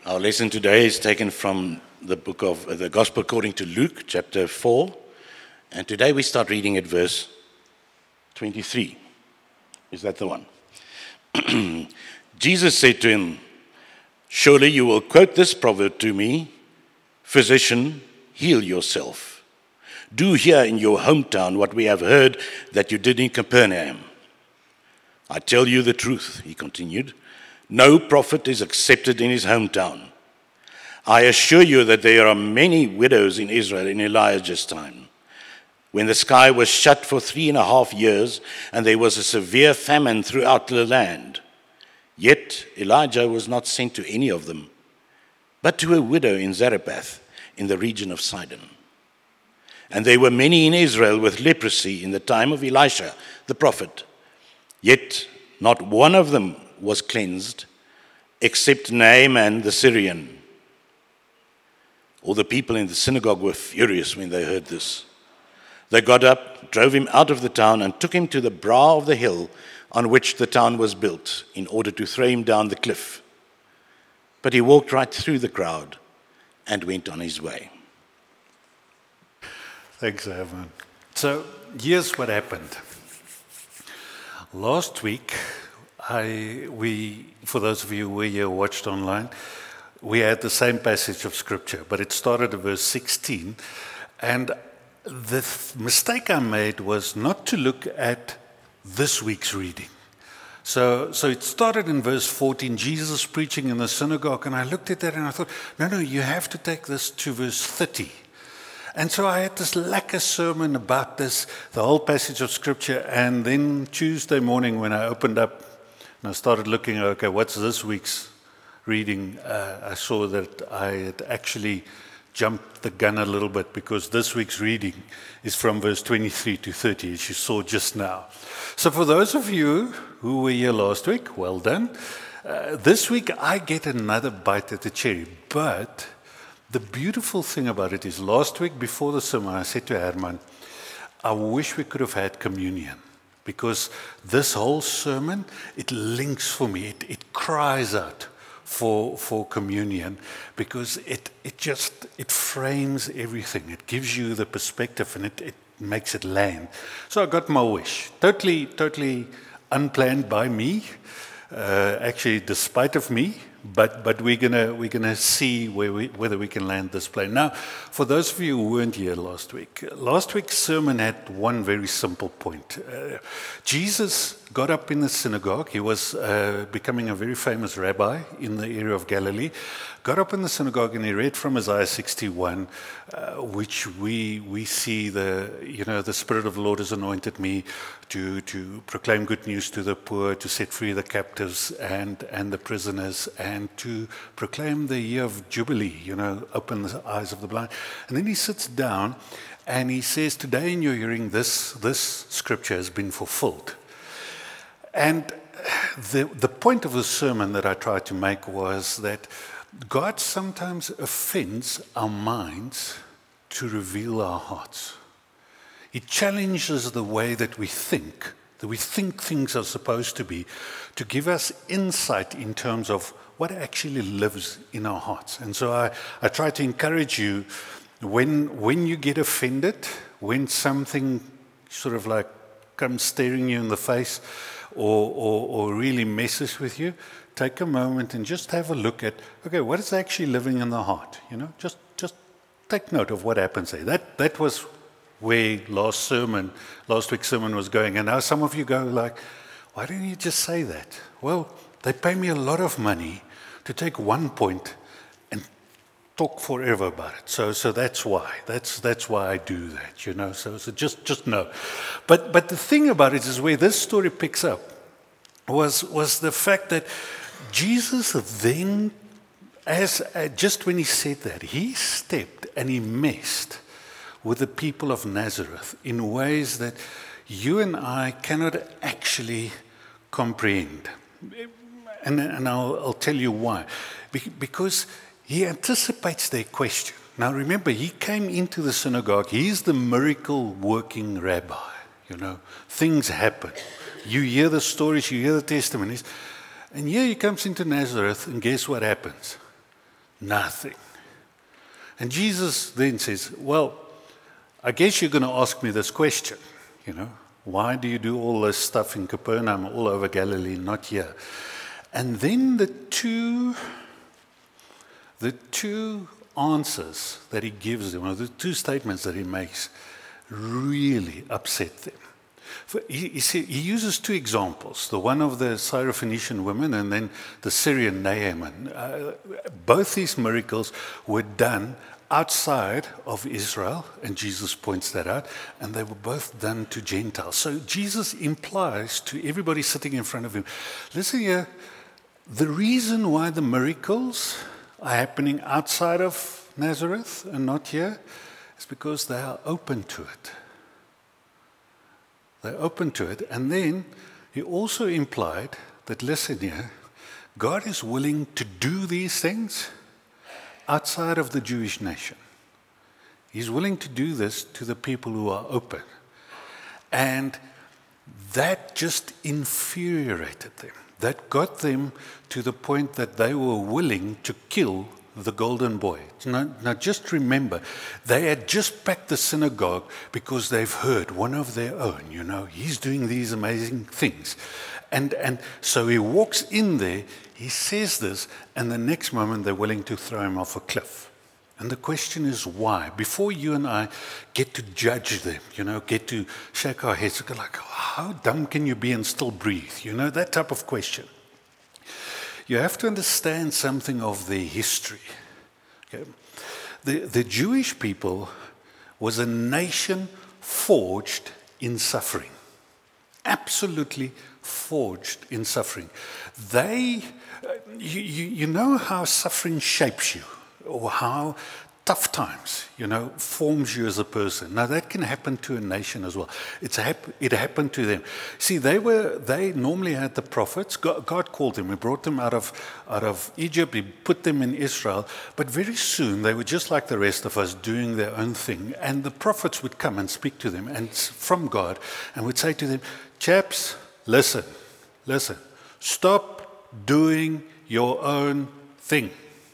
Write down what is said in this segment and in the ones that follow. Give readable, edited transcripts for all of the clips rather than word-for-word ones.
Our lesson today is taken from the book of the Gospel according to Luke, chapter 4. And today we start reading at verse 23. Is that the one? Jesus said to him, "Surely you will quote this proverb to me, 'Physician, heal yourself. Do here in your hometown what we have heard that you did in Capernaum.' I tell you the truth," he continued, "no prophet is accepted in his hometown. I assure you that there are many widows in Israel in Elijah's time, when the sky was shut for 3.5 years and there was a severe famine throughout the land. Yet Elijah was not sent to any of them, but to a widow in Zarephath in the region of Sidon. And there were many in Israel with leprosy in the time of Elisha the prophet. Yet not one of them was cleansed, except Naaman the Syrian." All the people in the synagogue were furious when they heard this. They got up, drove him out of the town, and took him to the brow of the hill on which the town was built, in order to throw him down the cliff. But he walked right through the crowd and went on his way. Thanks, Herman. So here's what happened. Last week, for those of you who were here watched online, we had the same passage of scripture, but it started at verse 16. And the mistake I made was not to look at this week's reading. So it started in verse 14, Jesus preaching in the synagogue, and I looked at that and I thought, no, you have to take this to verse 30. And so I had this lacquer sermon about this, the whole passage of scripture, and then Tuesday morning when I opened up and I started looking, okay, what's this week's reading? I saw that I had actually jumped the gun a little bit, because this week's reading is from verse 23 to 30, as you saw just now. So for those of you who were here last week, well done. This week I get another bite at the cherry, but the beautiful thing about it is last week before the sermon, I said to Herman, I wish we could have had communion, because this whole sermon, it links for me, it cries out for communion, because it frames everything. It gives you the perspective, and it makes it land. So I got my wish, totally unplanned by me, actually despite of me. But we're gonna see whether we can land this plane. Now, for those of you who weren't here last week's sermon had one very simple point. Jesus got up in the synagogue. He was becoming a very famous rabbi in the area of Galilee. Got up in the synagogue and he read from Isaiah 61, which we see the Spirit of the Lord has anointed me to proclaim good news to the poor, to set free the captives and the prisoners, and to proclaim the year of Jubilee, open the eyes of the blind. And then he sits down and he says, today in your hearing, this scripture has been fulfilled. And the point of the sermon that I tried to make was that God sometimes offends our minds to reveal our hearts. He challenges the way that we think things are supposed to be, to give us insight in terms of what actually lives in our hearts. And so I try to encourage you, when you get offended, when something sort of like comes staring you in the face or really messes with you, take a moment and just have a look at, okay, what is actually living in the heart? Just take note of what happens there. That was where last week's sermon was going. And now some of you go like, why don't you just say that? Well, they pay me a lot of money to take one point and talk forever about it. So that's why. That's why I do that, So just know. But the thing about it is where this story picks up was the fact that Jesus then, just when he said that, he stepped and he messed with the people of Nazareth in ways that you and I cannot actually comprehend. And I'll tell you why. Because he anticipates their question. Now remember, he came into the synagogue. He's the miracle-working rabbi. Things happen. You hear the stories, you hear the testimonies. And here he comes into Nazareth, and guess what happens? Nothing. And Jesus then says, well, I guess you're going to ask me this question, why do you do all this stuff in Capernaum, all over Galilee, not here? And then the two answers that he gives them, or the two statements that he makes, really upset them. He uses two examples, the one of the Syrophoenician woman and then the Syrian Naaman. Both these miracles were done outside of Israel, and Jesus points that out, and they were both done to Gentiles. So Jesus implies to everybody sitting in front of him, listen here, the reason why the miracles are happening outside of Nazareth and not here is because they are open to it. They're open to it. And then he also implied that, listen here, God is willing to do these things outside of the Jewish nation. He's willing to do this to the people who are open. And that just infuriated them. That got them to the point that they were willing to kill the golden boy. Now just remember, they had just packed the synagogue because they've heard one of their own, he's doing these amazing things. And so he walks in there, he says this, and the next moment they're willing to throw him off a cliff. And the question is why? Before you and I get to judge them, get to shake our heads, like, how dumb can you be and still breathe? That type of question. You have to understand something of their history. Okay? The Jewish people was a nation forged in suffering. Absolutely forged in suffering. You know how suffering shapes you, or how tough times, forms you as a person. Now that can happen to a nation as well. It happened to them. See, they normally had the prophets. God called them. He brought them out of Egypt. He put them in Israel. But very soon they were just like the rest of us, doing their own thing. And the prophets would come and speak to them, and from God, and would say to them, chaps, listen, stop doing your own thing.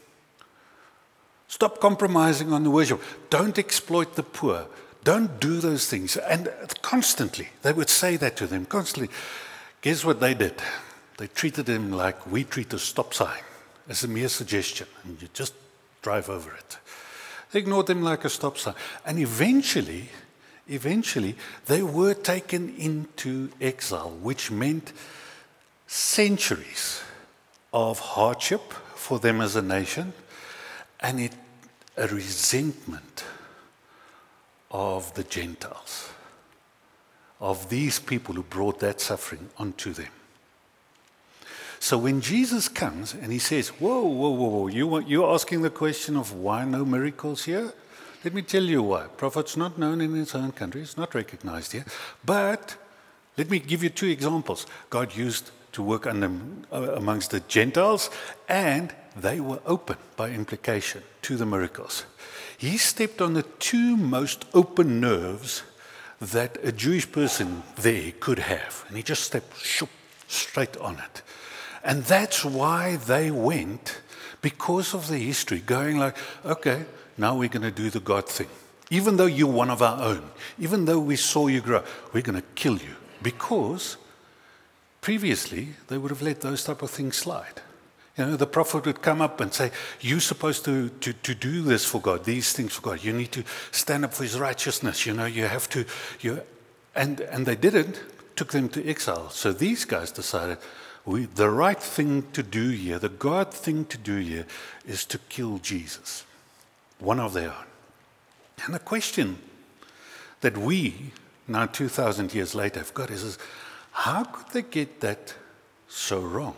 Stop compromising on the worship. Don't exploit the poor. Don't do those things. And constantly, they would say that to them, constantly. Guess what they did? They treated them like we treat a stop sign, as a mere suggestion, and you just drive over it. They ignored them like a stop sign. And eventually, they were taken into exile, which meant centuries of hardship for them as a nation, and a resentment of the Gentiles, of these people who brought that suffering onto them. So when Jesus comes and he says, whoa, you're asking the question of why no miracles here? Let me tell you why. Prophet's not known in his own country, it's not recognized here. But let me give you two examples. God used to work amongst the Gentiles, and they were open by implication to the miracles. He stepped on the two most open nerves that a Jewish person there could have. And he just stepped straight on it. And that's why they went, because of the history, going like, okay, now we're going to do the God thing. Even though you're one of our own, even though we saw you grow, we're going to kill you. Because previously, they would have let those type of things slide. The prophet would come up and say, you're supposed to do this for God, these things for God. You need to stand up for his righteousness. You have to. And they didn't, took them to exile. So these guys decided, the right thing to do here, the God thing to do here, is to kill Jesus, one of their own. And the question that we, now 2,000 years later, have got is how could they get that so wrong?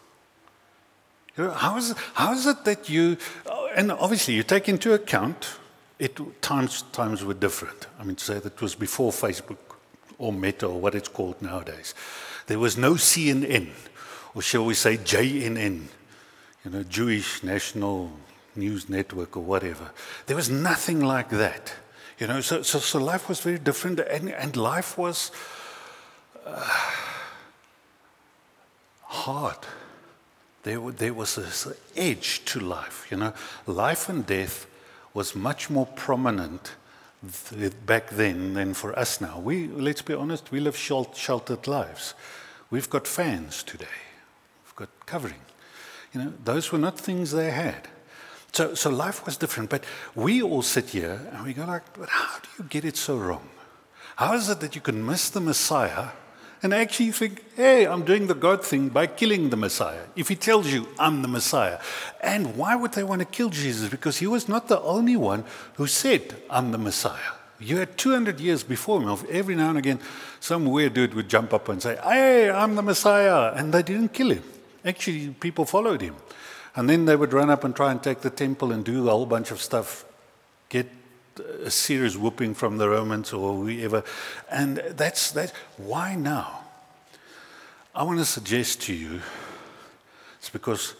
How is it that you, and obviously you take into account, times were different. I mean, to say that it was before Facebook or Meta or what it's called nowadays. There was no CNN, or shall we say JNN, Jewish National News Network or whatever. There was nothing like that. So life was very different, and life was hard. there was this edge to life. Life and death was much more prominent back then than for us now. Let's be honest, we live sheltered lives. We've got fans today. We've got covering. Those were not things they had. So life was different. But we all sit here and we go like, but how do you get it so wrong? How is it that you can miss the Messiah and actually think, hey, I'm doing the God thing by killing the Messiah, if he tells you I'm the Messiah? And why would they want to kill Jesus? Because he was not the only one who said, I'm the Messiah. You had 200 years before him. Every now and again, some weird dude would jump up and say, hey, I'm the Messiah. And they didn't kill him. Actually, people followed him. And then they would run up and try and take the temple and do a whole bunch of stuff, get a serious whooping from the Romans or whoever. And that's why now? I want to suggest to you, it's because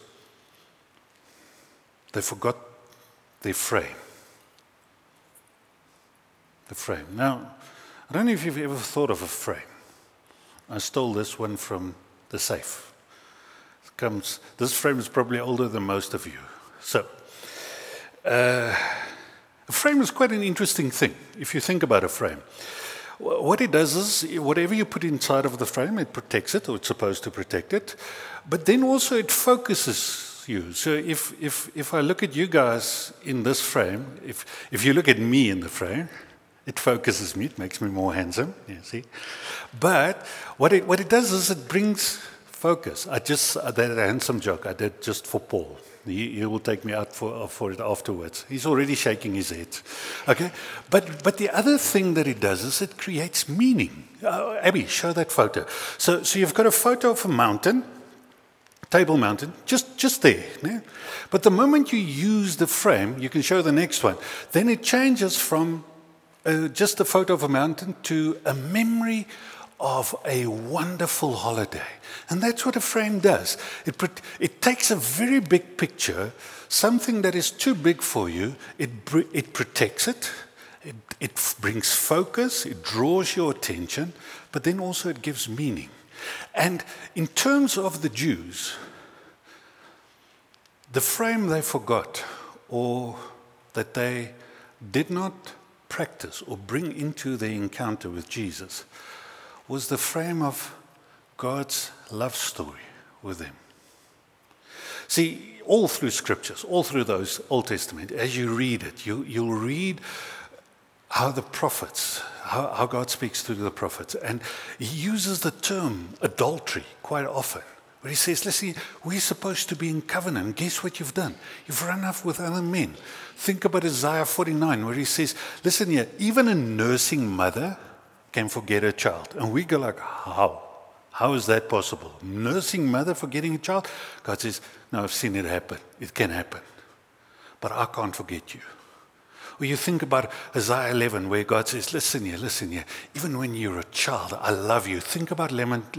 they forgot their frame. The frame. Now, I don't know if you've ever thought of a frame. I stole this one from the safe. This frame is probably older than most of you. So, a frame is quite an interesting thing, if you think about a frame. What it does is, whatever you put inside of the frame, it protects it, or it's supposed to protect it. But then also it focuses you. So if I look at you guys in this frame, if you look at me in the frame, it focuses me, it makes me more handsome, you see. But what it does is it brings focus. I did a handsome joke I did just for Paul. He will take me out for it afterwards. He's already shaking his head. Okay? But the other thing that it does is it creates meaning. Abby, show that photo. So you've got a photo of a mountain, Table Mountain, just there. Yeah? But the moment you use the frame, you can show the next one, then it changes from just a photo of a mountain to a memory of a wonderful holiday. And that's what a frame does. It takes a very big picture, something that is too big for you, it protects it, it brings focus, it draws your attention, but then also it gives meaning. And in terms of the Jews, the frame they forgot, or that they did not practice or bring into their encounter with Jesus, was the frame of God's love story with them. See, all through scriptures, all through those Old Testament, as you read it, you'll read how the prophets, how God speaks through the prophets. And he uses the term adultery quite often, where he says, listen, we're supposed to be in covenant. Guess what you've done? You've run off with other men. Think about Isaiah 49, where he says, listen here, even a nursing mother can forget a child. And we go like, how? How is that possible? Nursing mother forgetting a child? God says, no, I've seen it happen. It can happen. But I can't forget you. Or you think about Isaiah 11, where God says, listen here. Even when you're a child, I love you. Think about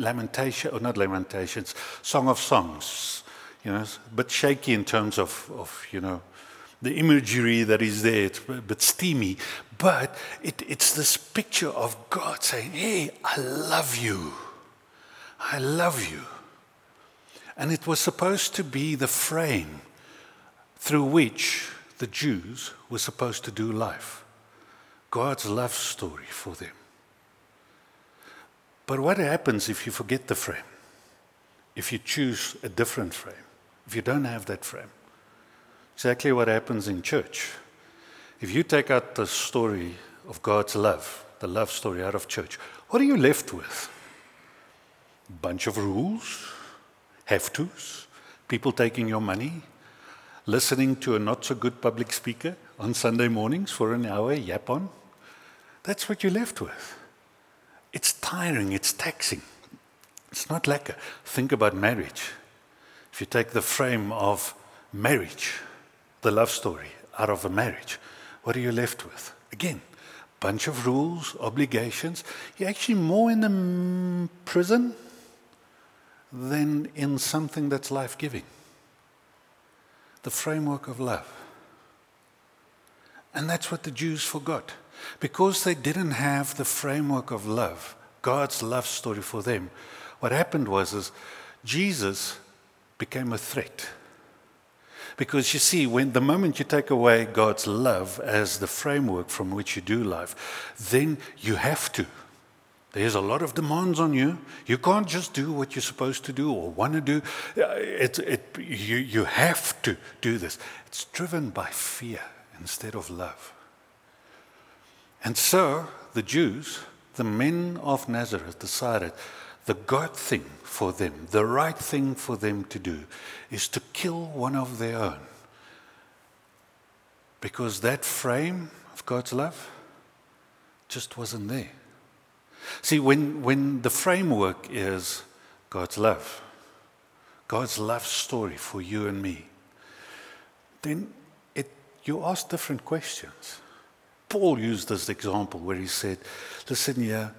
Song of Songs. A bit shaky in terms of the imagery that is there. It's a bit steamy. But it's this picture of God saying, hey, I love you. I love you. And it was supposed to be the frame through which the Jews were supposed to do life. God's love story for them. But what happens if you forget the frame? If you choose a different frame? If you don't have that frame? Exactly what happens in church. If you take out the story of God's love, the love story out of church, what are you left with? A bunch of rules, have-tos, people taking your money, listening to a not-so-good public speaker on Sunday mornings for an hour, yap on. That's what you're left with. It's tiring, it's taxing. It's not lekker. Think about marriage. If you take the frame of marriage, the love story out of a marriage, what are you left with? Again, bunch of rules, obligations. You're actually more in a prison than in something that's life-giving. The framework of love. And that's what the Jews forgot. Because they didn't have the framework of love, God's love story for them, what happened was Jesus became a threat. Because you see, the moment you take away God's love as the framework from which you do life, then you have to. There's a lot of demands on you. You can't just do what you're supposed to do or want to do. You have to do this. It's driven by fear instead of love. And so the Jews, the men of Nazareth, decided the God thing for them, the right thing for them to do, is to kill one of their own. Because that frame of God's love just wasn't there. See, when the framework is God's love story for you and me, then you ask different questions. Paul used this example where he said, listen here,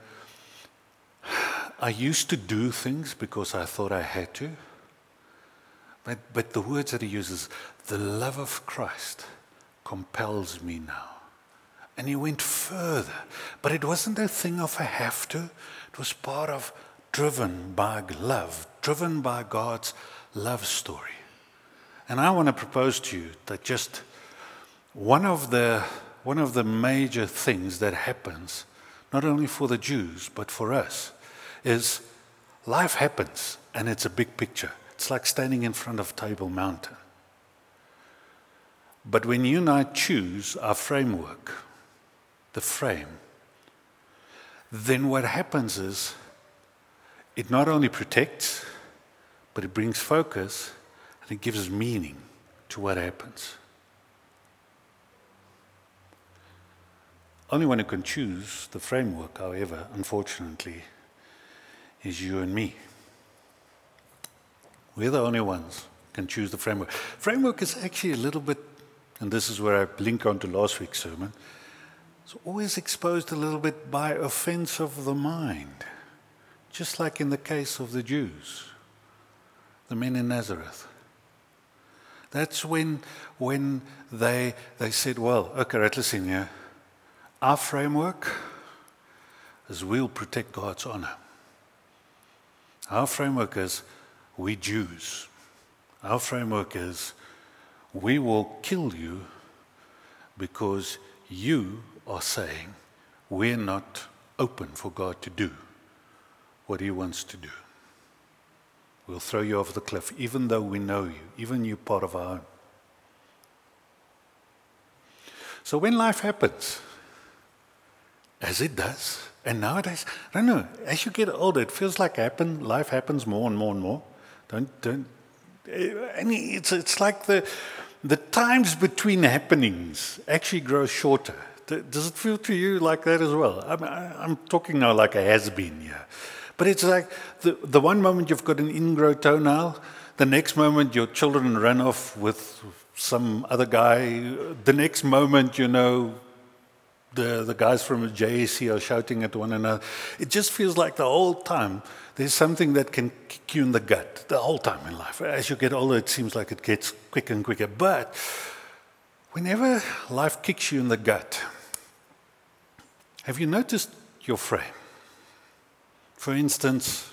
I used to do things because I thought I had to, but the words that he uses, the love of Christ compels me now. And he went further. But it wasn't a thing of a have to. It was part of driven by love, driven by God's love story. And I want to propose to you that just one of the major things that happens, not only for the Jews, but for us, is life happens and it's a big picture. It's like standing in front of Table Mountain. But when you and I choose our framework, the frame, then what happens is it not only protects, but it brings focus and it gives meaning to what happens. Only one who can choose the framework, however, unfortunately, is you and me. We're the only ones who can choose the framework. Framework is actually a little bit, and this is where I link on to last week's sermon, it's always exposed a little bit by offense of the mind, just like in the case of the Jews, the men in Nazareth. That's when they said, well, okay, right, listen here. Our framework is we'll protect God's honor. Our framework is we Jews. Our framework is we will kill you because you are saying we're not open for God to do what he wants to do. We'll throw you off the cliff, even though we know you, even you're part of our own. So when life happens, as it does, and nowadays, I don't know, as you get older, it feels like life happens more and more and more. It's like the times between happenings actually grow shorter. Does it feel to you like that as well? I'm talking now like a has-been here. But it's like the one moment you've got an ingrown toenail, the next moment your children run off with some other guy, the next moment, the guys from the JSC are shouting at one another. It just feels like the whole time there's something that can kick you in the gut, the whole time in life. As you get older, it seems like it gets quicker and quicker. But whenever life kicks you in the gut, have you noticed your frame? For instance,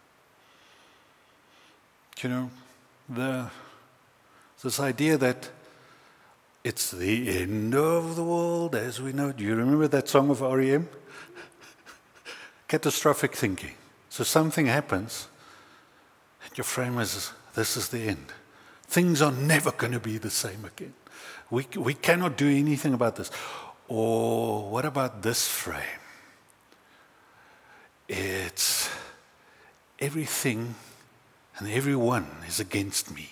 this idea that it's the end of the world as we know it. Do you remember that song of R.E.M.? Catastrophic thinking. So something happens, and your frame is, this is the end. Things are never going to be the same again. We cannot do anything about this. Or what about this frame? It's everything and everyone is against me.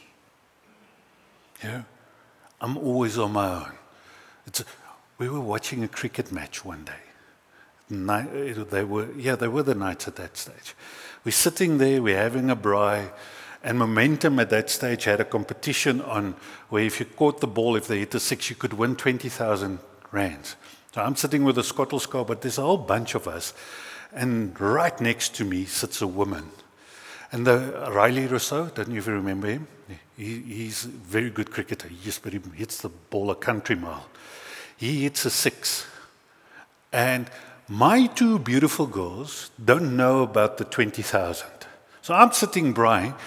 I'm always on my own. We were watching a cricket match one day. They were the Knights at that stage. We're sitting there, we're having a braai, and Momentum at that stage had a competition on where if you caught the ball, if they hit a six, you could win 20,000 rands. So I'm sitting with a Skottelskaar, but there's a whole bunch of us, and right next to me sits a woman. And Riley Rousseau, don't you ever remember him? He's a very good cricketer. He hits the ball a country mile. He hits a six. And my two beautiful girls don't know about the 20,000. So I'm sitting braaiing,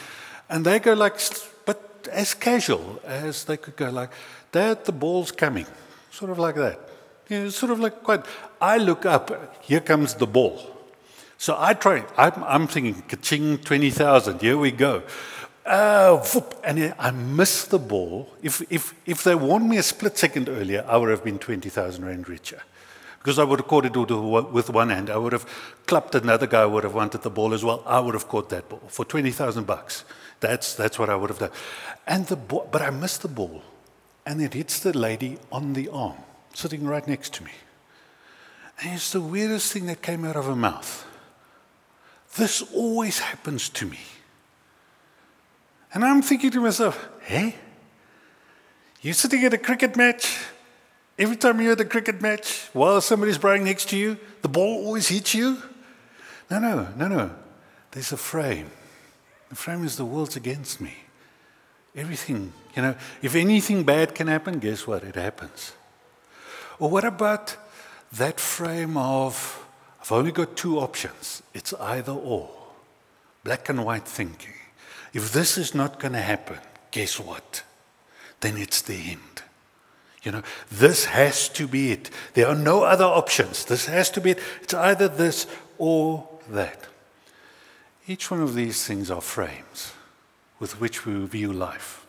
And they go like, but as casual as they could go like, Dad, the ball's coming. Sort of like that. Sort of like quite, I look up, here comes the ball. So I try, I'm thinking, ka-ching, 20,000, here we go. And I miss the ball. If they warned me a split second earlier, I would have been 20,000 rand richer. Because I would have caught it with one hand. I would have clapped another guy who would have wanted the ball as well. I would have caught that ball for 20,000 bucks. That's what I would have done. And but I missed the ball. And it hits the lady on the arm, sitting right next to me. And it's the weirdest thing that came out of her mouth. This always happens to me. And I'm thinking to myself, hey, you're sitting at a cricket match. Every time you're at a cricket match, while somebody's playing next to you, the ball always hits you? No. There's a frame. The frame is the world's against me. Everything, if anything bad can happen, guess what? It happens. Or what about that frame of, I've only got two options. It's either or. Black and white thinking. If this is not going to happen, guess what? Then it's the end. This has to be it. There are no other options. This has to be it. It's either this or that. Each one of these things are frames with which we view life.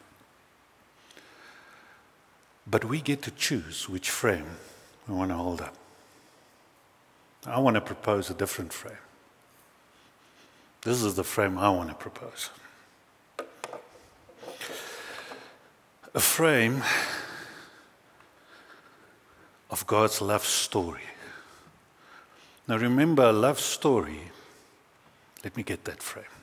But we get to choose which frame we want to hold up. I want to propose a different frame. This is the frame I want to propose. A frame of God's love story. Now remember, a love story, let me get that frame.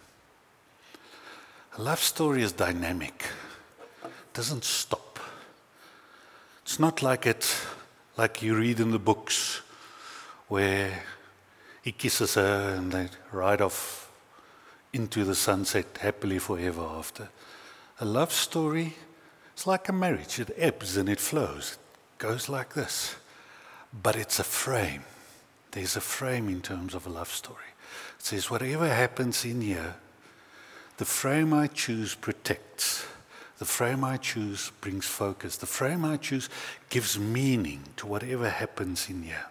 A love story is dynamic. It doesn't stop. It's not like you read in the books where he kisses her and they ride off into the sunset happily forever after. A love story is like a marriage. It ebbs and it flows. It goes like this. But it's a frame. There's a frame in terms of a love story. It says, whatever happens in here, the frame I choose protects. The frame I choose brings focus. The frame I choose gives meaning to whatever happens in here.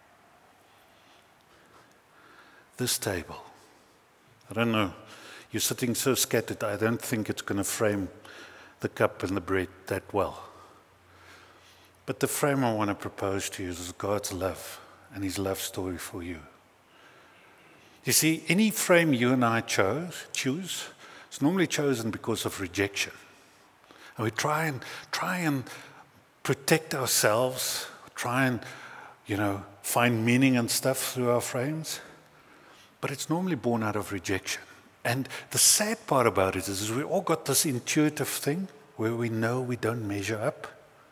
This table, I don't know, you're sitting so scattered, I don't think it's going to frame the cup and the bread that well. But the frame I want to propose to you is God's love and His love story for you. You see, any frame you and I choose, it's normally chosen because of rejection. And we try and protect ourselves, try and, find meaning and stuff through our frames. But it's normally born out of rejection. And the sad part about it is we all got this intuitive thing where we know we don't measure up.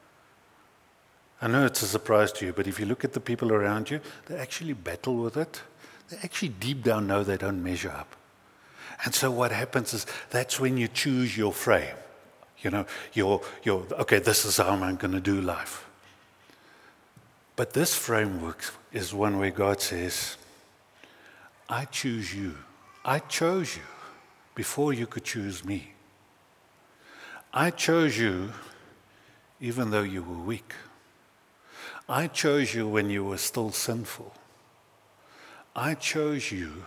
I know it's a surprise to you, but if you look at the people around you, they actually battle with it. They actually deep down know they don't measure up. And so what happens is that's when you choose your frame. Okay, this is how I'm going to do life. But this framework is one where God says, I choose you. I chose you before you could choose me. I chose you even though you were weak. I chose you when you were still sinful. I chose you,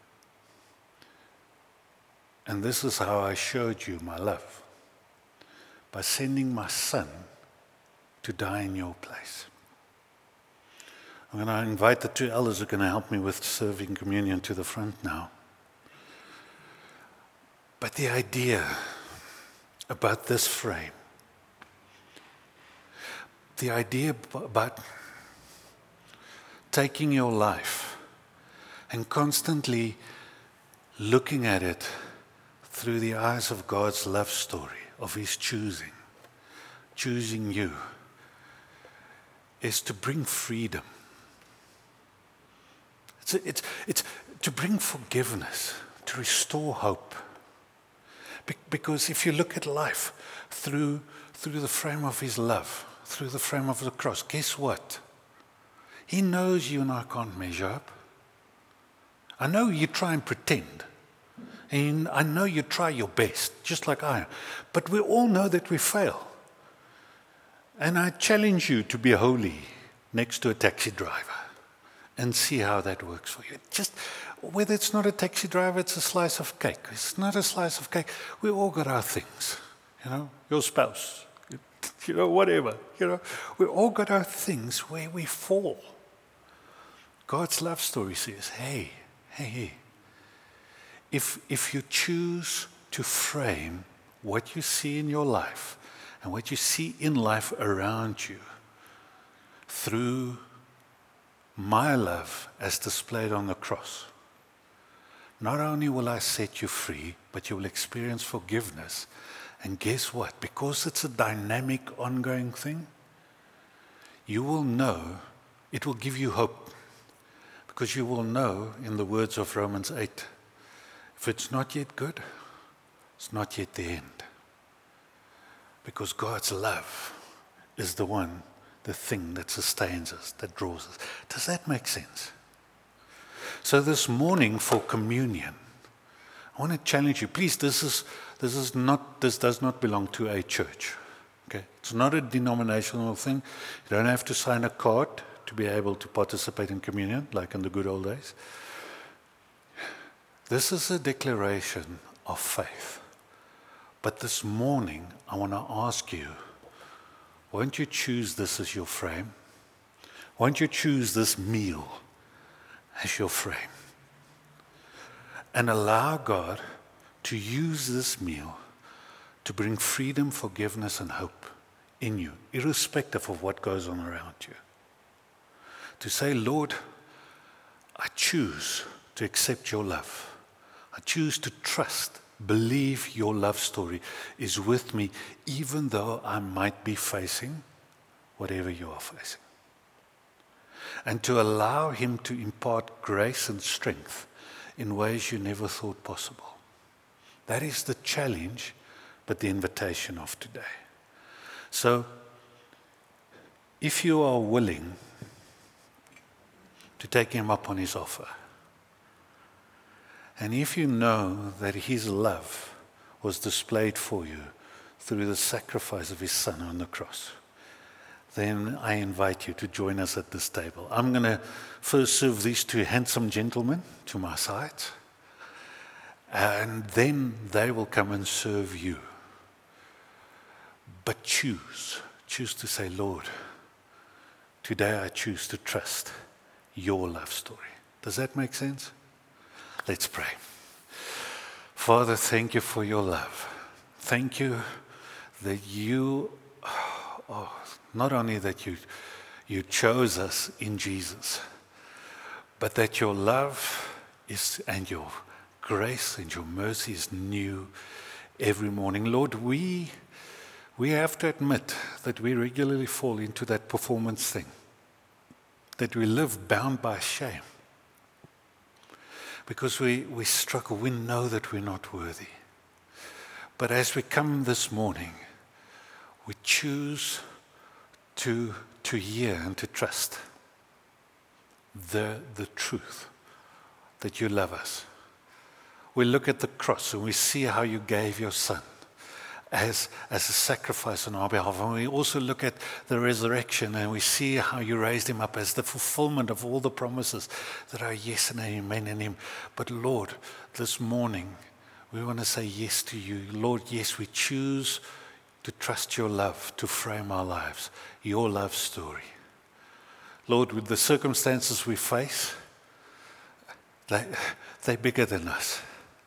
and this is how I showed you my love, by sending my Son to die in your place. I'm going to invite the two elders who are going to help me with serving communion to the front now. But the idea about this frame, the idea about taking your life and constantly looking at it through the eyes of God's love story, of His choosing you, is to bring freedom. It's to bring forgiveness, to restore hope. Because if you look at life through the frame of His love, through the frame of the cross, guess what? He knows you and I can't measure up. I know you try and pretend. And I know you try your best, just like I am. But we all know that we fail. And I challenge you to be holy next to a taxi driver and see how that works for you. Just whether it's not a taxi driver, it's a slice of cake. It's not a slice of cake. We all got our things, your spouse, whatever, We all got our things where we fall. God's love story says, hey, if you choose to frame what you see in your life and what you see in life around you through my love as displayed on the cross, not only will I set you free, but you will experience forgiveness. And guess what? Because it's a dynamic, ongoing thing, you will know, it will give you hope. Because you will know, in the words of Romans 8, if it's not yet good, it's not yet the end. Because God's love is the thing that sustains us, that draws us. Does that make sense? So this morning for communion, I want to challenge you. Please, this does not belong to a church. Okay? It's not a denominational thing. You don't have to sign a card to be able to participate in communion, like in the good old days. This is a declaration of faith. But this morning, I want to ask you, won't you choose this as your frame? Won't you choose this meal as your frame? And allow God to use this meal to bring freedom, forgiveness, and hope in you, irrespective of what goes on around you. To say, Lord, I choose to accept your love. I choose to trust, believe your love story is with me, even though I might be facing whatever you are facing. And to allow him to impart grace and strength in ways you never thought possible. That is the challenge, but the invitation of today. So, if you are willing to take him up on his offer, and if you know that his love was displayed for you through the sacrifice of his son on the cross, then I invite you to join us at this table. I'm going to first serve these two handsome gentlemen to my side, and then they will come and serve you. But choose to say, Lord, today I choose to trust your love story. Does that make sense? Let's pray. Father, thank you for your love. Thank you that you, not only that you chose us in Jesus, but that your love is, and your grace and your mercy is new every morning. Lord, we have to admit that we regularly fall into that performance thing, that we live bound by shame. Because we struggle, we know that we're not worthy. But as we come this morning, we choose to hear and to trust the truth that you love us. We look at the cross and we see how you gave your son as a sacrifice on our behalf. And we also look at the resurrection and we see how you raised him up as the fulfillment of all the promises that are yes and amen in him. But Lord, this morning, we want to say yes to you. Lord, yes, we choose to trust your love to frame our lives, your love story. Lord, with the circumstances we face, they're bigger than us.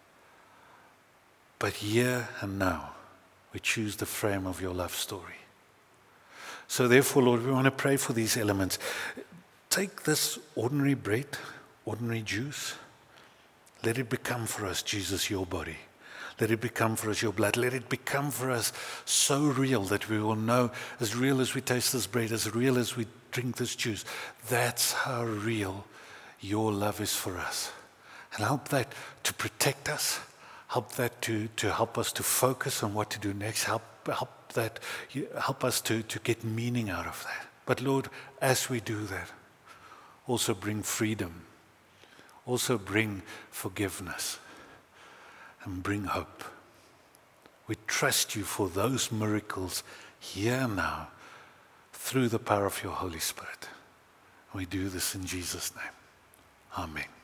But here and now, we choose the frame of your love story. So therefore, Lord, we want to pray for these elements. Take this ordinary bread, ordinary juice. Let it become for us, Jesus, your body. Let it become for us your blood. Let it become for us so real that we will know, as real as we taste this bread, as real as we drink this juice, that's how real your love is for us. And help that to protect us. Help that to help us to focus on what to do next. Help us to get meaning out of that. But Lord, as we do that, also bring freedom. Also bring forgiveness. and bring hope. We trust you for those miracles here now through the power of your Holy Spirit. We do this in Jesus' name. Amen.